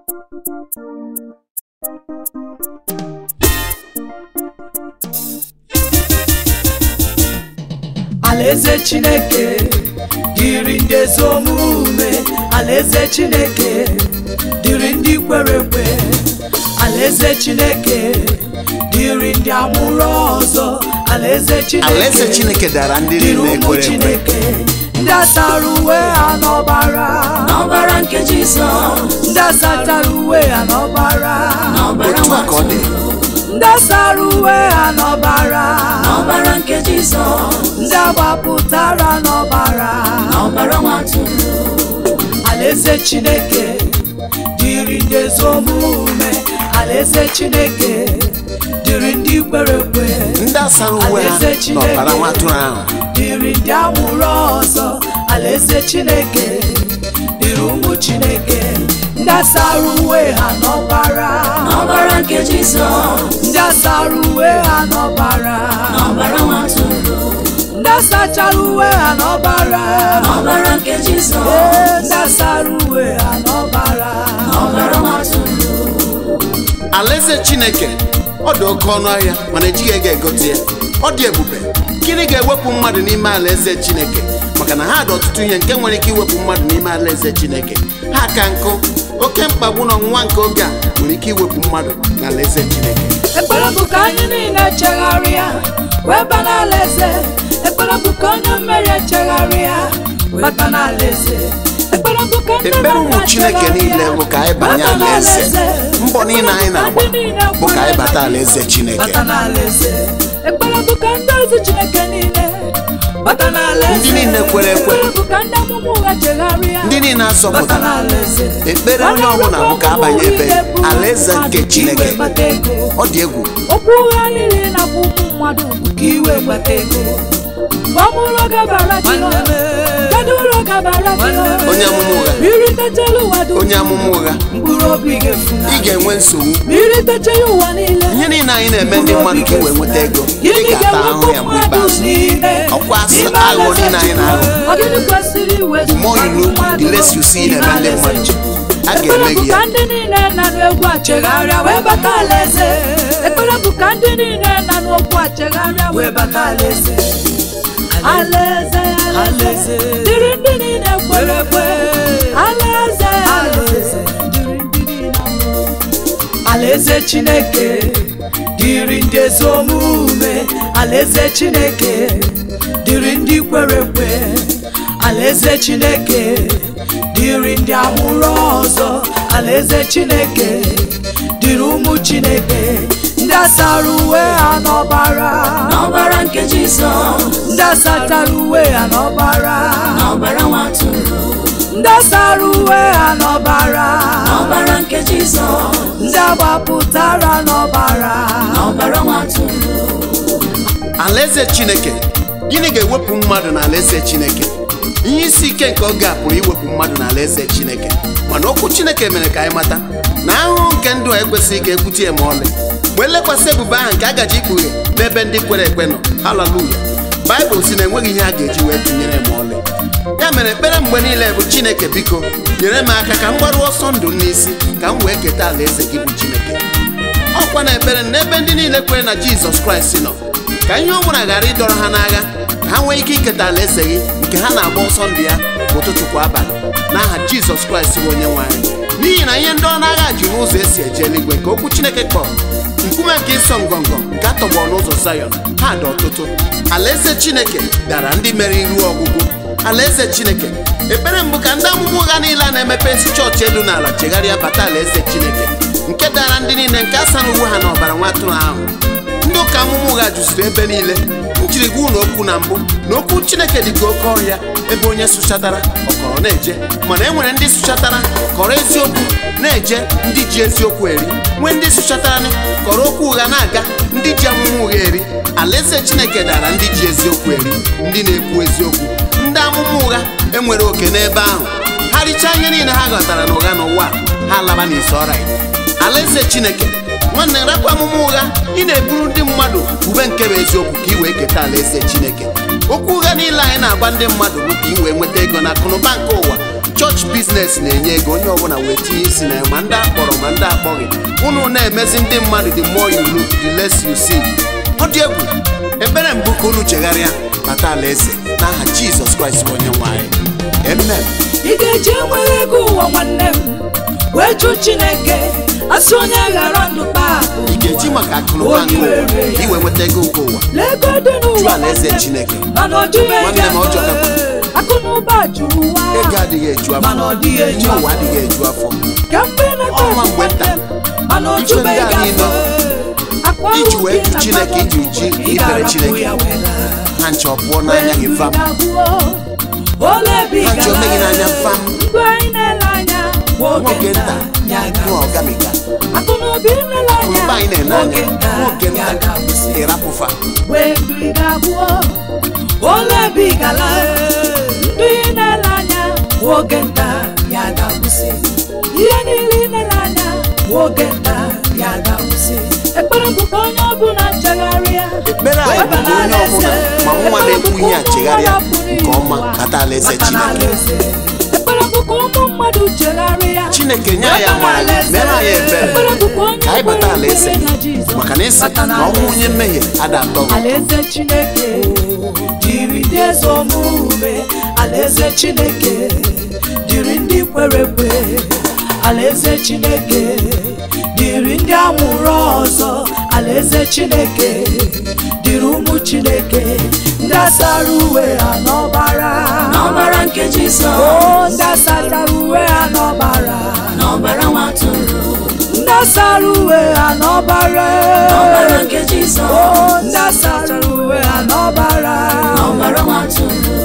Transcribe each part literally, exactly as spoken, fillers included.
Alaeze Chineke dịrị ndị ezi omume, Alaeze Chineke dịrị ndị kwere ekwe, Alaeze Chineke dịrị ndị amụrụ ọzọ, Alaeze Chineke Alaeze Chineke dara ndị niile kwere ekwe, ndị asara uwe ha n'ọbara n'ọbara nke Jizọs, ndị asatara uwe ha n'ọbara n'ọbara otu a ka ọ dị, ndị asara uwe ha n'ọbara n'ọbara nke Jizọs, ndị agbapụtara n'ọbara n'ọbara nwa atụrụ. Alaeze Chineke dịrị ndị ezi omume, Alaeze Chineke dịrị ndị kwere ekwe, ndị asara uwe ha n'ọbara nwa atụrụ ahụ dịrị ndị amụrụ ọzọ, Alaeze Chineke dịrị ụmụ Chineke, ndị asara uwe ha n'ọbara n'ọbara nke Jizọs, ndị asara uwe ha n'ọbara n'ọbara nwa atụrụ, ndị asachara uwe ha n'ọbara n'ọbara nke Jizọs, ee, ndị asara uwe ha n'ọbara n'ọbara nwa atụrụ. Alaeze Chineke ọ dị oke ọnụ ahịa mana ejighị ego egote ya, ọ dị ebube. Gịnị ga-ewepụ mmadụ n'ime Alaeze Chineke? Maka na ha dị ọtụtụ ihe nke nwere ike iwepụ mmadụ n'ime Alaeze Chineke. Ha ka nkụ, oke mkpagbu na ọnwụnwa nke oge a nwere ike iwepụ mmadụ na Alaeze Chineke. Ekpere bụ ka anyị niile chegharịa wee baa n'Alaeze. Ekpere bụ ka onye mmehie chegharịa bata n'Alaeze. Ekpere bụ ka ndị Ekpere ụmụ Chineke niile bụ ka anyị banye Alaeze. Mbọ niile anyị na-agba bụ ka anyị bata Alaeze Chineke. bata n'Alaeze. Ekpere bụ ka ndị ozi Chineke niile bata n'Alaeze. Ndị niile kwere ekwe, Ekpere bụ ka ndị amụma ụgha chegharịa ndị niile bata asọpụtara. n'Alaeze. Ekpere onye ọbụla bụ ka abanye ebe Alaeze nke Chineke. Ọ dị egwu. Okwu ụgha niile na-abụ ụmụ mmadụ bụ ka iwe gbata ego. Ọmụrụ gabara Jehova, gadụrụ gabara Jehova. Onye amụma ụgha, Mmiri techela ụwa dum, onye amụma ụgha, mkpụrụ obi ga-efuna. ị ga-enwe nsogbu. Mmiri techela ụwa niile, Ihe niile anyị na-eme ndị mmadụ ka i wee nweta ego, ị ga-ata ahụhụ ya mgbe ikpeazụ. Ọkwa asị aghụghọ niile anyị na-aghọ. Ọ gịnị kwesịrị iwe The more you know, the less you see na-eme ndị mmadụ. A ga-eme gị ya. Ekpere bụ ka ndị niile na-anụ egwu achegharịa wee bata Alaeze. Ekpere bụ ka ndị niile na-anụ okwu achegharịa wee bata Alaeze. Alaeze, Alaeze, dịrị ndị niile kwere ekwe. Alaeze, Alaeze, dịrị ndị niile amụrụ. Alaeze Chineke dịrị ndị ezi omume, Alaeze Chineke dịrị ndị kwere ekwe, Alaeze Chineke dịrị ndị amụrụ ọzọ, Alaeze Chineke dịrị ụmụ Chineke, ndị asara uwe ha n'ọbara n'ọbara nke Jizọs, ndị asatara uwe ha n'ọbara n'ọbara nwa atụrụ, ndị asara uwe ha n'ọbara n'ọbara nke Jizọs, ndị agbapụtara n'ọbara n'ọbara nwa atụrụ. Alaeze Chineke, gịnị ga-ewepụ mmadụ na Alaeze Chineke? Ihe isi ike nke oge a pụrụ iwepụ mmadụ na Alaeze Chineke, mana okwu Chineke mere ka anyị mata na ahụhụ nke ndụ a ekwesịghị ka ekwute ya ma ọlị. Wee lekwasị ebube ahụ nke a gaji ikpughe n'ebe ndị kwere ekwe nọ. Haleluya. Baịbụl si na enweghị ihe a ga-eji wee tụnyere ma ọlị. Ya mere ekpere mgbe niile bụ Chineke, biko nyere m aka ka m gbaru ọsọ ndụ n'isi ka m wee keta Alaeze gị bụ Chineke. Ọkwa na ekpere n'ebe ndị niile kwere na Jizọs Kraịst nọ, ka ihe ọ bụla ghara ịdọrọ ha n'agha, ka ha nwee ike iketa Alaeze gị nke ha na-agba ọsọ ndụ ya ụtụtụ kwa abalị n'aha Jizọs Kraịst bụ onye nwe anyị. N'ihi na ihe ndị ọ na-agha jiri ụzọ esi eje eluigwe nke okwu Chineke kpọrọ nkume nke ịsọ ngọngọ nke atọgbọ n'ụzọ Zayọn, ha dị ọtụtụ. Alaeze Chineke dara ndị mere iru ọgwụgwụ. Alaeze Chineke, ekpere mbụ ka ndị amụma ụgha niile a na-emepe isi chọọchị elu na ala chegharịa bata Alaeze Chineke nke dara ndị niile nke asara uwe ha n'ọbara nwa atụrụ ahụ. Ndị ụka amụma ụgha juziri ebe niile. M jiri gwa unu okwu na mbụ na okwu Chineke dị ka oke ọhịa, ebe onye sụchatara ọkọrọ na-eje, mana e nwere ndị sụchatara kọrọ eziokwu na-eje, ndị ji eziokwu eri. Nwee ndị sụchatara kọrọ okwu ụgha na-aga, ndị ji amụma ụgha eri. Alaeze Chineke dara ndị ji eziokwu eri, ndị na-ekwu eziokwu. Ndị amụma ụgha enwere oke n'ebe ahụ. Ha richaa ihe niile ha ghọtara n'ụgha n'ụwa, ha laba n'isi ọrịa. Alaeze Chineke, nwanne rapụ amụma ụgha, ị na-eburu ndị mmadụ ube nke bụ eziokwu ka ị wee keta Alaeze Chineke. Okwu ụgha niile anyị na-agwa ndị mmadụ bụ ka ị wee nweta ego na akụnụba nke ụwa, church biznes na-enye ego onye ọbụla wee tinye isi na ya, ma ndị akpọrọ ma ndị akpọghị. Unu na-emezi ndị mmadụ, the more you look the less you see. Ọ dị egwu. Ebere mbụ ka unu chegharịa bata alaeze n'aha Jizọs Kraịst bụ onye nwe anyị. Amen. ị ga-eji enweghị ego ụwa nwanne m wee jụ Chineke asị onye ghara ndụ paakụ. Ị ga-eji maka akụnụba nke ụwa ka i wee nweta ego nke ụwa. Lego dị Jụọ n'ụwa alaeze Chineke. mana ọ jụbeghị Nwanne m, ọ jọkakwa. akụnụba jụrụ ụwa Ego adịghị eju afọ. mana ọ dịghị eju Ihe ụwa afọ. adịghị eju afọ. Ka mgbe na-ata Ọnwa mgbe nta. mana ọ Ife ndị jụbeghị a niile afọ. iji wee jụ Chineke, iji ji ibere Chineke ha nche ọ pụọ n'anya gị vam. Ha nche ome gị n'anya vam. Nwoke nta nwa ọgamika akụnụba anyị na-ene anya nwoke nta ịrapụfa. ihe niile nele anya nwoke nta ya ga-akwụsị. Ekpere bụ ka onye ọbụla chegharịa. Ekpere anyị bụ ka onye ọbụla ma nwa na-ekwu ihe a chegharịa nke ọma bata alaeze Chineke. Ekpere bụ ka ụmụ mmadụ chegharịa. Chineke nye anyị amara gị, mere anyị ebere ka anyị bata alaeze gị, maka na ịsị na ọnwụ onye mmehie ada atọ gị. Alaeze Chineke dịrị ndị eze omume. Alaeze Chineke dịrị ndị kwere ekwe. Alaeze Chineke dịrị ndị amụrụ ọzọ. Alaeze Chineke dịrị ụmụ Chineke ndị asara uwe ha n'ọbara n'ọbara nke Jizọs. o ndị asara uwe ha n'ọbara n'ọbara nwa atụrụ. ndị asara uwe ha n'ọbara n'ọbara nke Jizọs. o ndị asara uwe ha n'ọbara n'ọbara nwa atụrụ.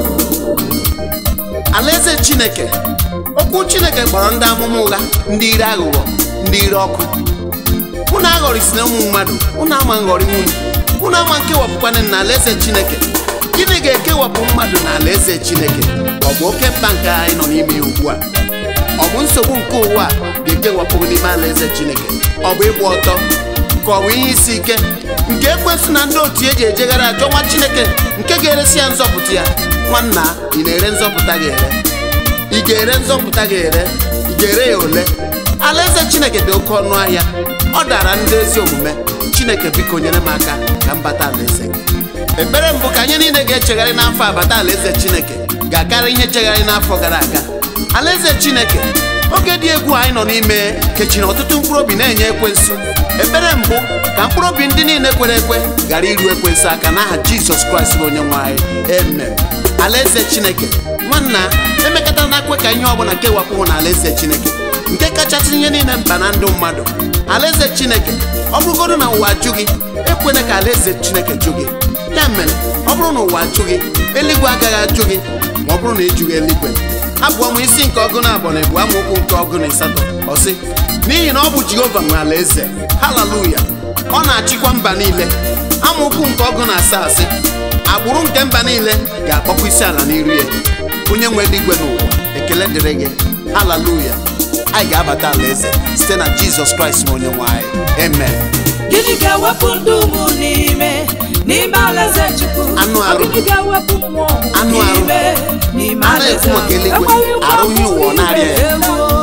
Alaeze Chineke, okwu Chineke kpọrọ ndị amụma ụgha, ndị ire aghụghọ, ndị ire ọkụ. Unu aghọrịsina ụmụ mmadụ, unu ama nghọrị unu, unu ama nkewapụkwana na alaeze Chineke. Gịnị ga-ekewapụ mmadụ na alaeze Chineke? Ọ bụ oke mkpa nke anyị nọ n'ime ya ugbu a? Ọ bụ nsogbu nke ụwa ga-ekewapụ n'ime alaeze Chineke? Ọ bụ ịgba ọtọ ka ọ bụ ihe isi ike nke ekwensu na ndị otu eji ejegharị achọ nwa Chineke nke ga-eresi ya nzọpụta ya? Nwanna, ị na-ere nzọpụta gị ere? Ị ga-ere nzọpụta gị ere? Ị ga-ere ya ole? Alaeze Chineke dị oke ọnụ ahịa, ọ dara ndị ezi omume. Chineke biko nyere m aka ka m bata alaeze gị. Ekpere mbụ ka anyị niile ga-echegharị n'afọ abata alaeze Chineke ga-akarị ihe chegharị n'afọ gara aga. Alaeze Chineke, oge dị egwu anyị nọ n'ime kechiri ọtụtụ mkpụrụ obi na-enye ekwensu. Ekpere mbụ ka mkpụrụ obi ndị niile kwere ekwe ghara iru ekwensu aka n'aha Jizọs Kraịst bụ onye nwe anyị. Amen. Alaeze Chineke, nwanna, emekata na-akwe ka ihe ọbụla kewapụ na alaeze Chineke nke kachasị ihe niile mkpa na ndụ mmadụ. Alaeze Chineke, ọ bụrụgodu na ụwa jụ gị, ekwena ka alaeze Chineke jụ gị. Ya mere, ọ bụrụ na ụwa jụ gị, eluigwe agaghị ajụ gị ma ọ bụrụ na ịjụghị eluigwe. Abụọ m isi nke ọgụ na abụọ na ebu amaokwu nke ọgụ na ịsatọ ọ sị, n'ihi na ọ bụ Jehova nwe alaeze, haleluya, ọ na-achịkwa mba niile. Amaokwu nke ọgụ na asaa asị, agbụrụ nke mba niile ga-akpọkwa isi ala n'iru ya. Onye nwe eluigwe n'ụwa, ekele dịrị gị, haleluya. Anyị ga-abata alaeze site na Jizọs Kraịst onye nwe anyị. Amen. Gịnị ga-ewepụ ndụ ụmụ n'ime n'ime alaeze Chukwu? Anụ arụ. Gịnị ga-ewepụ mmụọ Anụ arụ. n'ime n'ime A alaeze? na-ekwu maka eluigwe, arụ ihe ụwa ọ na-arịa ya.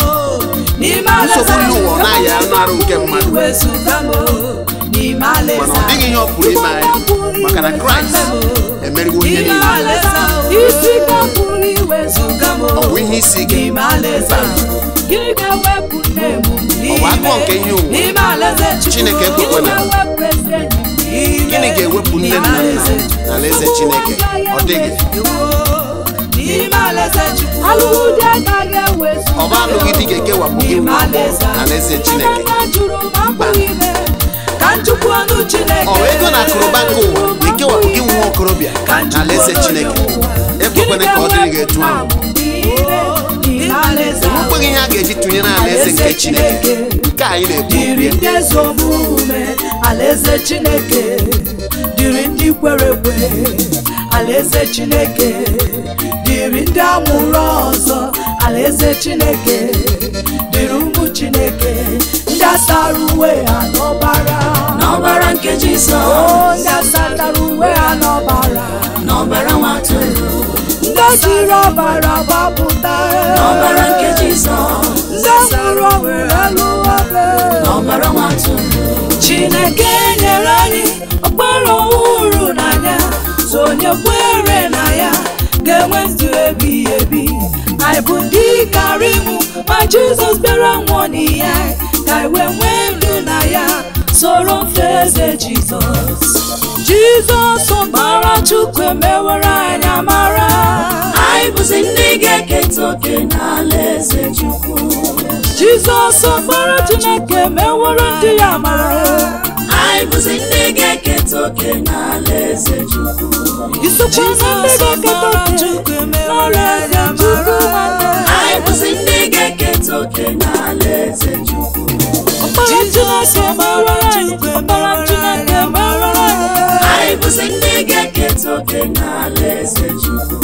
N'ime alaeze Nsogbu ihe ụwa ọ na-arịa anụ arụ nke mmadụ. Wezuga m n'ime alaeze. Mana ọ dịghị ihe ọ pụrụ ime anyị maka na Kraịst emeriwo ihe N'ime niile. alaeze isi ga-apụrụ iwezuga m Ọ bụ ihe isi ike. n'ime alaeze. Gịnị ga-ewepụ nne m Ọ bụ agụụ nke ihe ụwa. n'ime alaeze Chukwu? Chineke ekwekwana. Gịnị ga-ewepụ ezi enyi m n'ime Gịnị ga-ewepụ nne na nna na alaeze Chineke? Ọ dịghị. N'ime alaeze Chukwu. Alụghị agaghị ewezu. Ọ bụ alụghị di ga-ekewapụ gị nwa agbọghọ na alaeze Chineke. Mba. Ka njikwa ọnụ Chineke. Ọ bụ ego na akụrụba nke ụwa ga-ekewapụ gị nwa okorobịa na alaeze Chineke. Ekwekwana ka ọ dịrị gị etu ahụ. Enwekweghị ihe a ga-eji tụnye na alaeze nke Chineke. Nke anyị na-ekwu okwu Dịrị ya. ndị eze omume, alaeze Chineke dịrị ndị kwere ekwe. Alaeze Chineke dịrị ndị amụrụ ọzọ. Alaeze Chineke dịrị ụmụ Chineke ndị asara uwe ha n'ọbara n'ọbara nke Jizọs. o ndị asara uwe ha n'ọbara n'ọbara nwa atụrụ. ndị jiri ọbara gbapụta n'ọbara nke ọbara nwa atụrụ. Chineke nyere anyị ọkpara ọhụrụ n'anya, so onye kwere na ya ga-enwe ndụ ebighị ebi. Anyị bụ ndị kara ịnwụ ma Jizọs bịara nwụọ n'ihe anyị, ka anyị wee nwee ndụ na ya, soro mfe eze Jizọs. Jizọs ọkpara Chukwu emewere anyị amara. Anyị bụzi ndị ga-eketa oke n'alaeze Chukwu. Jizọs ọkpara Chineke emewere ndị ya amara. Anyị bụzi ndị ga-eketa oke n'alaeze Chukwu. Isokwa na ndị ga-eketa oke n'alaeze Chukwu. Anyị bụzi ndị ga-eketa oke n'alaeze Chukwu. Ọkpara Chineke emewere anyị, ọkpara Chineke emewere anyị. Anyị bụzi ndị ga-eketa oke n'alaeze Chukwu.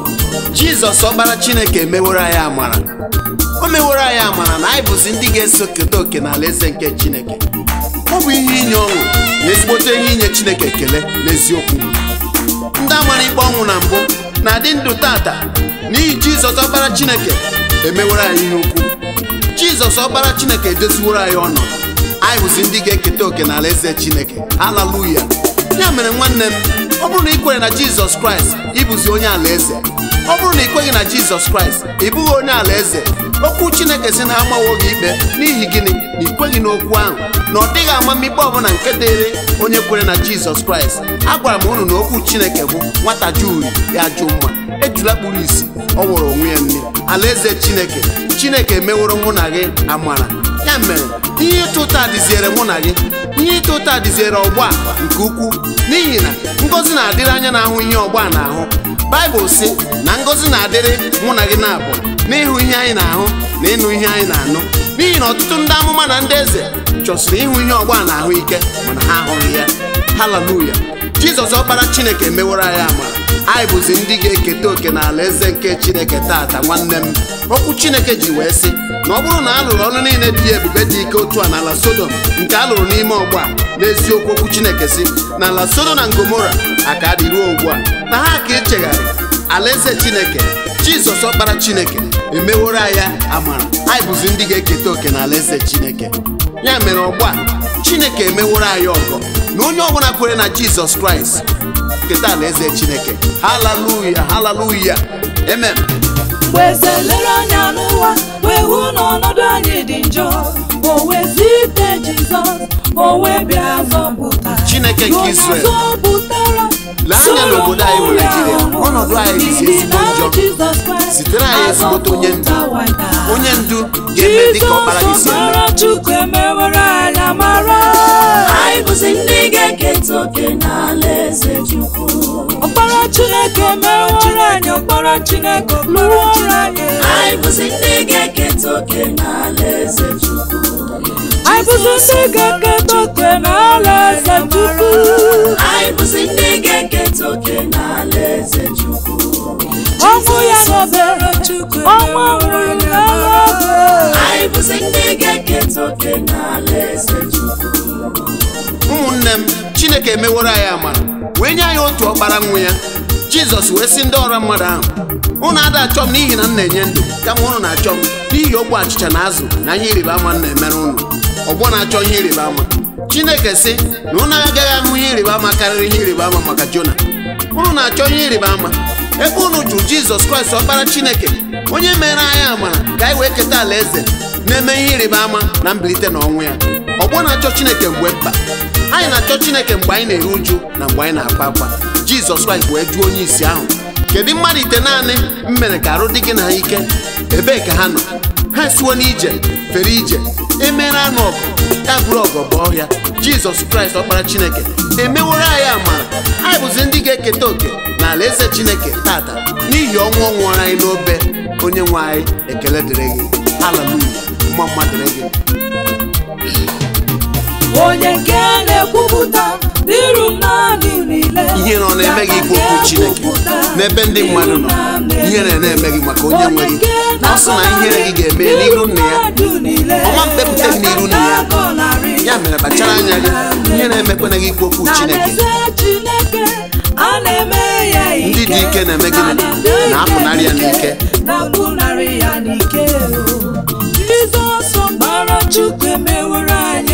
Jizọs ọkpara Chineke emeworo anyị amara. O meworo anyị amara na anyị bụzi ndị ga-eso keta oke n'alaeze nke Chineke. Ọ bụ ihe inye ọṅụ na ezigbote ihe inye Chineke ekele n'eziokwu. Ndị amara ikpe ọnwụ na mbụ na-adị ndụ tata n'ihi Jizọs ọkpara Chineke emeworo anyị ihe ukwu. Jizọs ọkpara Chineke edoziworo anyị ọnọdụ. Anyị bụzi ndị ga-eketa oke n'alaeze Chineke. Haleluya! Ya mere nwanne m, ọ bụrụ na ị kwere na Jizọs Kraịst, ị bụzi onye alaeze. Ọ bụrụ na ị kweghị na Jizọs Kraịst, ị bụghị onye alaeze. Okwu Chineke sị na amawo gị ikpe n'ihi gịnị? Na ị kweghị n'okwu ahụ, na ọ dịghị amamikpe ọbụla nke dịrị onye kwere na Jizọs Kraịst. Agwara m unu na okwu Chineke bụ nwata juu ya jụ mma, ejula kpuru isi, ọ wụrụ onwe ya nne. Alaeze Chineke, Chineke emeworo mụ na gị amara. Ya mere, ihe ịtụ ụta dịziere mụ na gị, ihe ịtụ ụta dịziere ọgbọ nke ukwuu, n'ihi na ngọzi na-adịrị anya na-ahụ ihe ọgbọ a na-ahụ. Baịbụl sị na ngọzi na-adịrị mụ na gị na-abụ n'ịhụ ihe anyị na-ahụ na ịnụ ihe anyị na-anụ, n'ihi na ọtụtụ ndị amụma na ndị eze chọsiri ịhụ ihe ọgbọ a na-ahụ ike mana ha ahụghị ya. Haleluya! Jizọs ọkpara Chineke emeworo anyị amara. Anyị bụzi ndị ga-eketa oke n'ala eze nke Chineke tata. Nwanne m, okwu Chineke ji wee sị na ọ bụrụ na a lụrụ ọrụ niile dị ebube dị ike otu a n'ala Sodom nke a lụrụ n'ime ọgbọ a, n'eziokwu okwu Chineke sị na ala Sodom na Gomora aka dị ruo ugbu a na ha ka echegharị. Alaeze Chineke, Jizọs ọkpara Chineke emeworo anyị amara. Anyị bụzi ndị ga-eketa oke n'alaeze Chineke. Ya mere ọgbọ a, Chineke emeworo anyị ọgọ na onye ọbụla kwere na Jizọs Kraịst keta alaeze Chineke. Haleluya! Haleluya! Amen. Mgbe eze lere anya n'ụwa wee hụ n'ọnọdụ anyị dị njọ, o wee zite Jizọs, o wee bịa zọpụta Chineke nke Izrel, lee anya n'obodo anyị bụ Naịjirịa, ọnọdụ anyị dịzi ezigbo njọ. Zitere anyị ezigbote onye ndu, onye ndu ga-eme dịka ọkpara gị si eme. Anyị bụzi ndị ga-eketa oke n'alaeze Chukwu. Ọkpara Chineke meworo anyị, ọkpara Chineke lụrụ anyị. Anyị bụzi ndị ga-eketa oke n'alaeze Chukwu. Anyị bụzi ndị ga-eketa oke n'alaeze Chukwu. Anyị bụzi ndị ga-eketa oke n'alaeze Chukwu. Ọnwụ ya n'obere Chukwu, ọnwụ nwụrụ n'obe. Anyị bụzi ndị ga-eketa oke n'alaeze Chukwu. Ụmụnne m, Chineke emeworo anyị amara wee nye anyị otu ọkpara nwa ya. Jizọs wee sị ndị ọra mmadụ ahụ, unu ada achọ m n'ihi na m na-enye ndụ, kama unu na-achọ m n'ihi ogbe achịcha na azụ na ihe ịrịba ama m na-emere unu. Ọgbọ na-achọ ihe ịrịba ama. Chineke sị na unu agaghị ahụ ihe ịrịba ama karịrị ihe ịrịba ama maka Jona. Unu na-achọ ihe ịrịba ama ebe unu jụrụ Jizọs Kraịst ọkpara Chineke, onye mere anyị amara ka anyị wee keta alaeze, na-eme ihe ịrịba ama na mbilite n'ọnwụ ya. Ọgbọ na-achọ Chineke mgbe mkpa. Anyị na-achọ Chineke mgbe anyị na-eru uju na mgbe anyị na-akwa akwa. Jizọs Kraịst wee jụọ onye isi ahụ, kedu mmadụ ite naanị m mere ka arụ dị gị na ha ike? Ebee ka ha nọ? Ha siwo n'ije fere ije, emere anụ ọgụ, ya bụrụ ọgọ bụ ọhịa. Jizọs Kraịst ọkpara Chineke emeworo anyị amara. Anyị bụzi ndị ga-eketa oke na alaeze Chineke tata n'ihi ọnwụ ọ nwụrụ anyị n'obe. Onye nwe anyị, ekele dịrị gị. Haleluya! Mma mma dịrị gị. Onye nke na-ekwupụta n'iru mmadụ niile, ihe nọ na-eme gị ikwu okwu Chineke n'ebe ndị mmadụ nọ. Ihere na-eme gị maka onye nwe gị. Ọ sị na ihere gị ga-eme n'iru nna ya, ọma mpepụta gị n'iru nna ya. Ya mere kpachara anya gị, ihe na-emekwana gị ikwu okwu Chineke. Ndị dị ike na-eme gịnị? Na-apụnarị ya n'ike. Jizọs ọkpara Chukwu emeworo anyị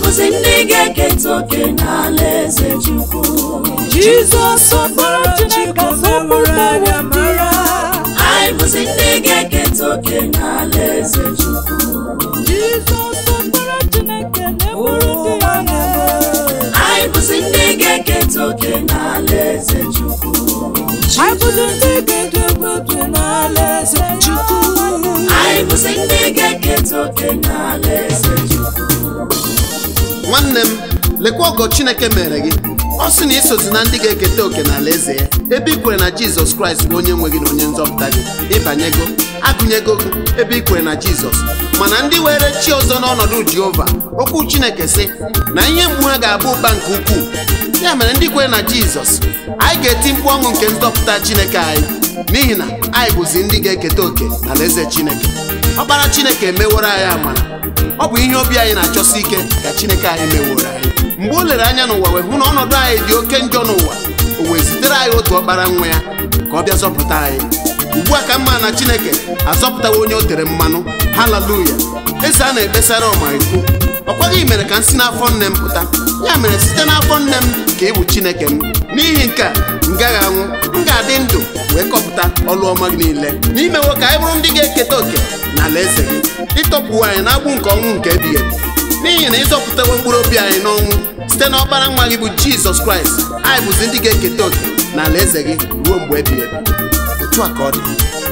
bụzi ndị ga-eketa oke n'alaeze Chukwu. Jizọs ọkpara Chineke zọpụtara ndị ya. Anyị bụzi ndị ga-eketa oke n'alaeze Chukwu. Jizọs ọkpara Chineke na-eburu ndị ya n'ebe. Anyị bụzi ndị ga-eketa oke n'alaeze Chukwu. Anyị bụzi ndị ga-eketa oke n'alaeze Chukwu. Anyị bụzi ndị ga-eketa oke n'alaeze Chukwu. Nwanne m, lekwa ọgọ Chineke mere gị. Ọ sị na isozi na ndị ga-eketa oke n'alaeze ya, ebe i kwere na Jizọs Kraịst bụ onye nwe gị na onye nzọpụta gị. Ịbanyego, agụnyego gị ebe i kwere na Jizọs. Mana ndị were chi ọzọ n'ọnọdụ Jehova, okwu Chineke sị na ihe mgbu ha ga-abụ ụba nke ukwuu. Ya mere ndị kwere na Jizọs, anyị ga-eti mkpu ọṅụ nke nzọpụta Chineke anyị, n'ihi na anyị bụzi ndị ga-eketa oke n'alaeze Chineke. Ọkpara Chineke emeworo anyị amara. Ọ bụ ihe obi anyị na-achọsi ike ka Chineke anyị meworo anyị. Mgbe o lere anya n'ụwa wee hụ na ọnọdụ anyị dị oke njọ n'ụwa, o wee zitere anyị otu ọkpara nwa ya ka ọ bịa zọpụta anyị. Ugbu a ka mma na Chineke azọpụtawa onye o tere mmanụ. Haleluya! Eze a na-ekpesara ọmarikwu, ọ kwaghị mere ka m si n'afọ nne m pụta. Ya mere site n'afọ nne m ka ị bụ Chineke m. N'ihi nke a, m gaghị anwụ, m ga-adị ndụ wee kọpụta ọlụ ọma gị niile. N'ime nwoke anyị bụrụ ndị ga-eketa oke n'alaeze gị, ịtọpụ anyị na-agbụ nke ọnwụ nke ebighị ebi. N'ihi na ịzọpụtawo mkpụrụ obi anyị n'ọnwụ site n'ọkpara nwa gị bụ Jizọs Kraịst. Anyị bụzi ndị ga-eketa oke n'alaeze gị ruo mgbe ebighị ebi. Otu a ka ọ dị.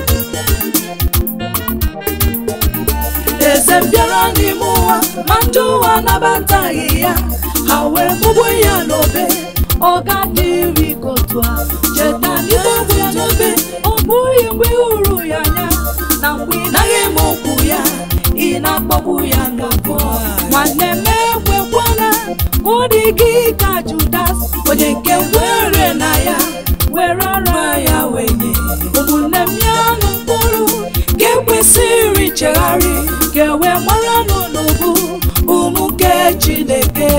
Eze bịara n'ime ụwa ma ndị ụwa nabataghị ya, ha wee gbugbu ya n'obe. Ọ ga-adịrị ka otu a, cheta n'ịgbagbu ya n'obe. Ọ bụghị mgbe ị hụrụ ya anya na mgbe ị naghị eme okwu ya, ị na-akpọgbu ya n'ọbọ. Nwanne m, ekwekwala ka ọ dị gị ka Judas, onye nke kwere na ya were ara ya wee nye. Ụmụnne m, ya nụ mkpụrụ ga-ekwesịrị chegharị, ka e wee mara n'ọnọbụ ụmụ nke Chineke.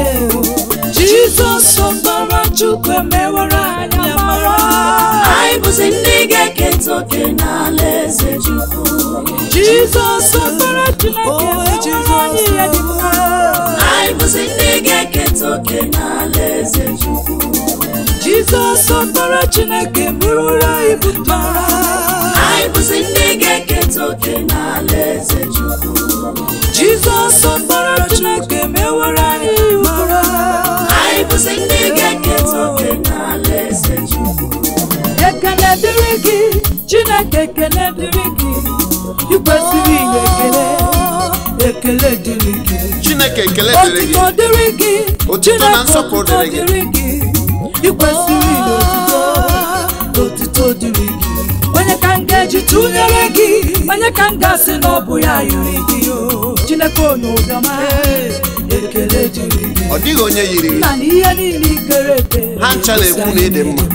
Jizọs ọkpara Chukwu emeworo anyị amara. Anyị bụzi ndị ga-eketa oke n'alaeze Chukwu. Jizọs ọkpara Chineke emeworo anyị ihe dị mma. Anyị bụzi ndị ga-eketa oke n'alaeze Chukwu. Jizọs ọkpara Chineke emeworo anyị bụ mara. Anyị bụzi ndị ga-eketa oke n'alaeze Chukwu. Jizọs ọkpara Chineke emeworo anyị mara. Anyị bụzi ndị ga-eketa oke n'alaeze Chukwu. Ekele dịrị gị Chineke, ekele dịrị gị. Ị kwesịrị inye ekele. Ekele dịrị gị Chineke, ekele dịrị gị. Otuto dịrị gị. Otuto na nsọpụrụ dịrị gị. Ị kwesịrị inye otuto. Otuto dịrị gị. Onye ka m ga-eji tụnyere gị, onye ka m ga-asị na ọ bụ ya yiri gị. Chineke onye ụbịama, ekele dịrị gị. Ọ dịghị onye yiri gị. Na n'ihe niile ikere eke, Ha ncha na-ekwu na ịdị mma.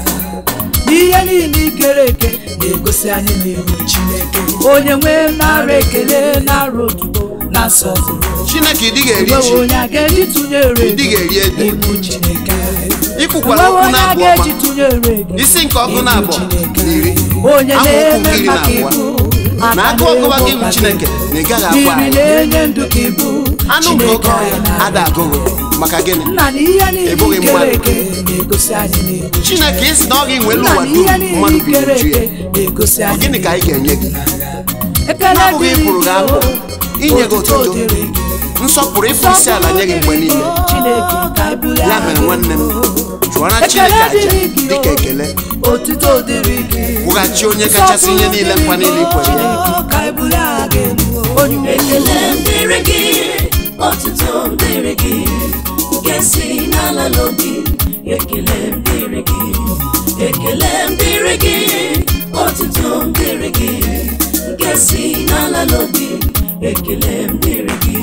n'ihe niile ikere eke na-egosi anyị n'ihu Chineke. Onye nwe nara ekele, nara otuto na nsọpụrụ. Chineke, ị dịghị eri Enweghị ji, onye a ga-eji tụnyere ị dịghị eri ede. n'ihu Chineke. Ị kwukwara Enweghị okwu onye a na-abụ ga-eji ọma. tụnyere gị Isi nke ọgụ na-abụ na iri, onye amaokwu na-eme nke iri na maka abụọ. ibu. Na agụ ọgụba gị bụ Chineke na ị gaghị akwa Mmiri anyị. na-enye ndụ ka ibu. Anụ nke oke Chineke ọhịa anyị ada agụghị maka gịnị? nna na ihe niile Ebughị ikere mmadụ. eke na-egosi anyị n'ihu Chineke, ị sị na ọ gị nwere nna ụwa na dum ihe niile mmadụ bi ikere n'uju ya. eke na-egosi Ọ anyị gịnị ka anyị ga-enye gị? ekele Na-abụghị dịrị ịpụrụ gị abụ, gị, inye gị otuto otuto, dịrị gị. nsọpụrụ, ịfụ isi ala nye gị mgbe niile. Chineke ka anyị bụrụ Ya mere nwanne m, chụọra Chineke ekele aja dịrị gị, dịka ekele. otuto dịrị gị. Kwụghachi onye kachasị ihe niile nkwa niile i kwere. Chineke ka anyị bụrụ aha gị onye Ekele dịrị gị, otuto dịrị gị, nke si n'ala n'obi. Ekele dịrị gị, ekele dịrị gị, otuto dịrị gị, nke si n'ala n'obi. Ekele dịrị gị.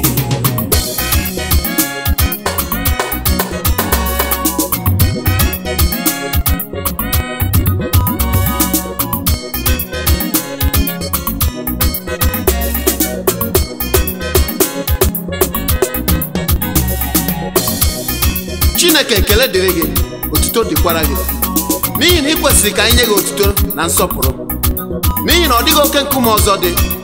Chineke, ekele dịrị gị, otuto dịkwara gị. N'ihi na ị kwesịrị ka anyị nye gị otuto na nsọpụrụ. N'ihi na ọ dịghị oke nkume ọzọ dị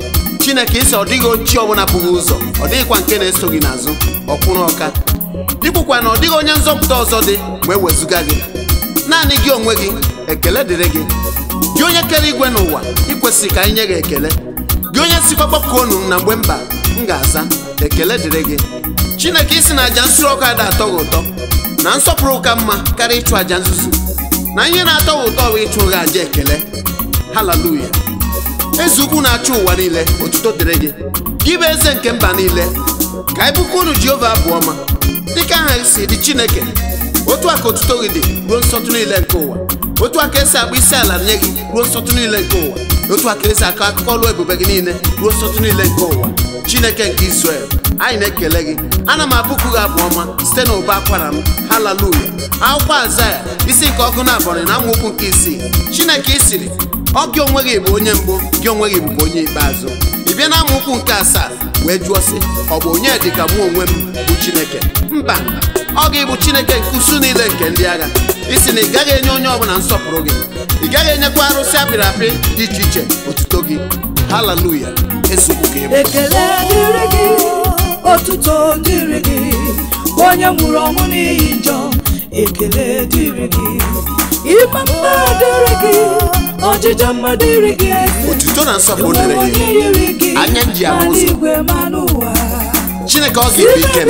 Chineke isi ọ dịghị ochie ọbụla pụghị ụzọ, ọ dịghịkwa nke na-eso gị n'azụ ọkwụrụ ọka. Dịbụkwa na ọ dịghị onye nzọpụta ọzọ dị ma ewezụga gị, naanị gị onwe gị. Ekele dịrị gị, gị onye kere igwe n'ụwa, ikwesịrị ka anyị nye gị ekele. Gị onye sikwa kpọkuo unu na mgbe mba m ga-aza, ekele dịrị gị. Chineke isi na aja nsure ọkụ ada atọ gị ụtọ, na nsọpụrụ ka mma karịa ịchụ aja nzuzu, na ihe na-atọ gị ụtọ bụ ịchụ gị aja ekele. Haleluya. Eze ukwu na-achị ụwa niile, otuto dịrị gị. Gị bụ eze nke mba niile. Ka anyị bụkwa unu Jehova abụ ọma, dịka aha si dị Chineke. Otu aka otuto gị dị ruo nsọtụ niile nke ụwa. Otu aka esi akpọ isi ala nye gị ruo nsọtụ niile nke ụwa. Otu aka esi akọ akụkọ ọlụ ebube gị niile ruo nsọtụ niile nke ụwa. Chineke nke Israel, anyị na-ekele gị. Ana m abụkụ gị abụ ọma site n'ụba akwara m. Haleluya. Akwụkwọ Azaya isi nke ọgụ na abọrị na amaokwu nke isii. Chineke isiri ọ gị onwe gị bụ onye mbụ, gị onwe gị bụ onye ikpeazụ. Ị bịa na amaokwu nke asaa wee jụọ sị, ọ bụ onye dị ka mụ onwe m bụ Chineke? Mba, ọ gị bụ Chineke nke usu niile nke ndị agha. Isi na ị gaghị enye onye ọbụla nsọpụrụ gị, ị gaghị enyekwa arụsị apịrị apị dị iche iche otuto gị. Haleluya. Ezukwu ka ịbụ. Ekele dịrị gị, otuto dịrị gị, onye nwụrụ ọnwụ n'ihi njọ. Ekele dịrị gị, ịma mma dịrị gị, ọjịja mma dịrị gị. Otuto na nsọpụrụ dịrị gị, anya nji ahụ ụzọ. Chineke ọ ga-ebi ike m,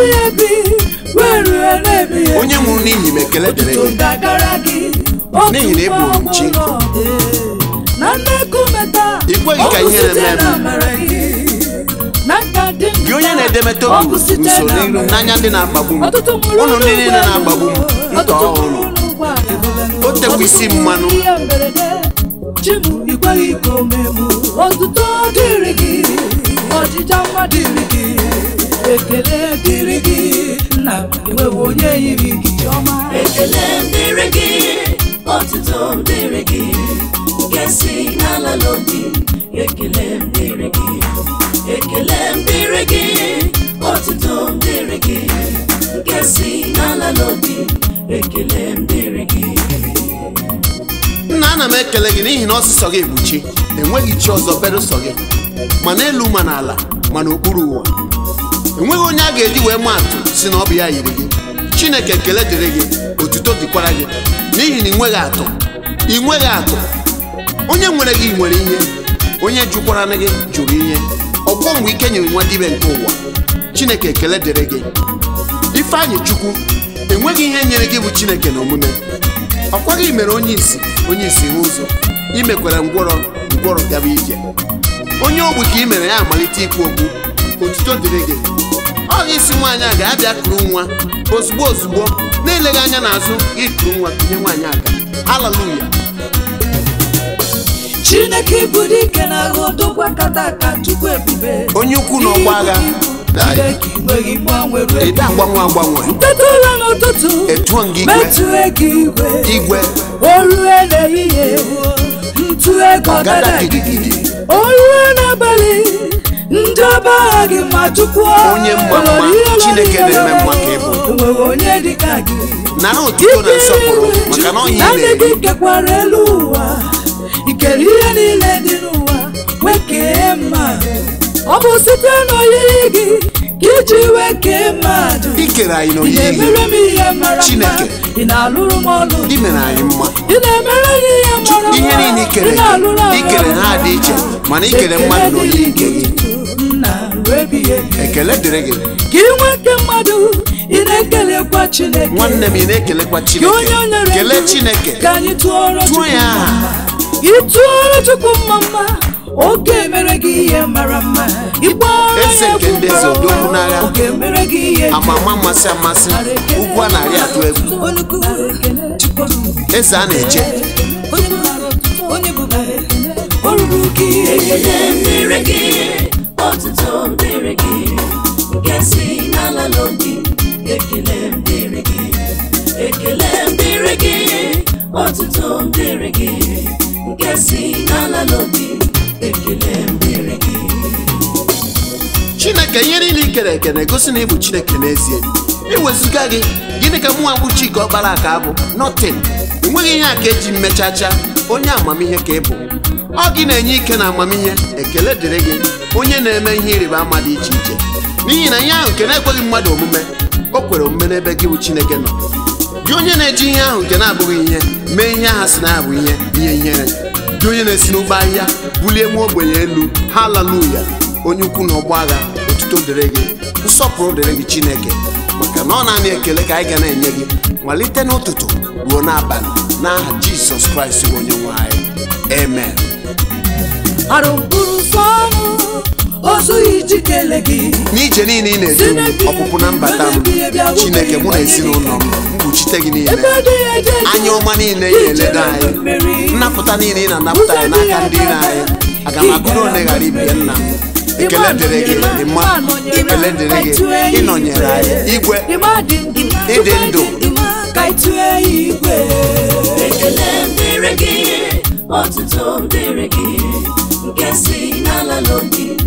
onye nwụrụ n'ihi m. Ekele dịrị gị, n'ihi na ị bụ chi. Ị kweghị ka ihere mee m. Gị onye na-edemete obi nso n'iru n'anya ndị na-akpagbu m, ụnụ ndị niile na-akpagbu m ntọ ọhụrụ. O tekwa isi mmanụ. Otuto dịrị gị, ọjịja mma dịrị gị, ekele dịrị gị, nna enweghị onye yiri gị ọma. Ekele dịrị gị, otuto dịrị gị, nke si n'ala n'obi. Ekele dịrị gị, ekele dịrị gị, otuto dịrị gị, nke si n'ala n'obi. Ekele dịrị gị. Nna, ana m ekele gị n'ihi na ọsịsọ gị bụ chi. Enweghị chi ọzọ belụsọ gị, ma n'elu ma n'ala ma n'okpuru ụwa. Enweghị onye a ga-eji wee maa atụ si na ọ bụ ya yiri gị. Chineke ekele dịrị gị, otuto dịkwara gị, n'ihi na ị nweghị atụ. Ị nweghị atụ. Onye nwere gị nwere ihe, onye jụkwara gị jụrụ ihe. Ọgwọ mgbe ike nyere nwa dibe nke ụwa. Chineke ekele dịrị gị. Ifeanyị Chukwu, enweghị ihe nyere gị bụ Chineke na omume. Ọkwa gị mere onye isi onye isi ụzọ, imekwara ngwọrọ ngwọrọ gaba ije. Onye ogbi ka i mere ya amalite ikwu okwu. Otuto dịrị gị. Ọ gị isi nwaanyị a ga-abịa kuru nwa ozugbo ozugbo, na-eleghị anya n'azụ gị kuru nwa nye nwaanyị aka. Haleluya. Chineke bụ dike na agha, odogwa kata aka, Chukwu ebube, onye ukwu n'ọgbọ agha. Ede agbanwe agbanwe. Ntetụla n'ụtụtụ, etuo gị metụe gị igwe, igwe. Orue n'ehihie, ntụe gọdada gidi. Orue n'abalị, ndị ọba gị ma Chukwu. Onye mma mma, Chineke na-eme mma ka ịbụ. Enweghị onye dị ka gị. Nara otuto na nsọpụrụ, maka na onye ime gị kekwara elu ụwa, ikere ihe niile dị n'ụwa, wekee mmadụ. Ọ bụ site n'oyiyi gị ka iji wekee mmadụ. I kere anyị n'oyiyi gị, Chineke. Ị na-alụrụ m ọlụ, I mere anyị mma. ị na-emere anyị ihe mara mma. Ihe niile i kere, i kere ha dị iche, mana i kere mmadụ n'oyiyi nke gị. Ekele dịrị gị. Ka ị nweke mmadụ, ị na-ekelekwa Chineke. Nwanne m, ị na-ekelekwa Chineke. Kelee Chineke. Ka anyị tụọrọ Chukwu mma. Ị tụọrọ Chukwu mma mma, oge mere gị ihe mara mma. Eze nke ndị eze, odogwu n'agha, oge mere gị ihe amama mmasị amasị, ugwu a na-arị atụ egwu, eze a na-eche. Ekele dịrị gị, otuto dịrị gị, nke si n'ala n'obi. Ekele dịrị gị, ekele dịrị gị, otuto dịrị gị, nke si n'ala n'obi. Ekele dịrị gị. Chineke, ihe niile i kere eke na-egosi na ị bụ Chineke n'ezie. Iwezuga gị, gịnị ka mụ bụ chi ka ọkpara aka abụ? Nothing. Enweghị ihe a ka eji mmechacha. Onye amamihe ka ị bụ. ọ gị na-enye ike na amamihe. Ekele dịrị gị onye na-eme ihe ịrịba ama dị iche iche, n'ihi na ihe ahụ nke na-ekweghị mmadụ omume o kwere omume n'ebe gị bụ Chineke nọ. Gị onye na-eji ihe ahụ nke na-abụghị ihe mee ihe aha si na-abụ ihe ihe ihere. Gị onye na-esi n'ụgbọ ahịhịa bulie nwa ogbenye elu. Haleluya! Onye ukwu na ọgbọ agha, otuto dịrị gị, nsọpụrụ dịrị gị Chineke, maka na ọ naanị ekele ka anyị ga na-enye gị malite n'ụtụtụ ruo n'abalị, n'aha Jizọs Kraịst bụ onye nwe anyị. Amen. Ozu iji kele gị n'ije niile ị na-edu m, ọpụpụ na mbata m, Chineke mụ na ezinụlọ m, mkpuchite gị niile, anya ọma niile ị na-eledo anyị, nnapụta niile ị na-anapụta anyị n'aka ndị ire anyị. Aga m agụrụ one ghara ibie nna m. Ekele dịrị gị ịma, ekele dịrị gị ịnọnyere anyị, igwe ịdị ndụ. Ekele dịrị gị, otuto dịrị gị, nke si n'ala n'obi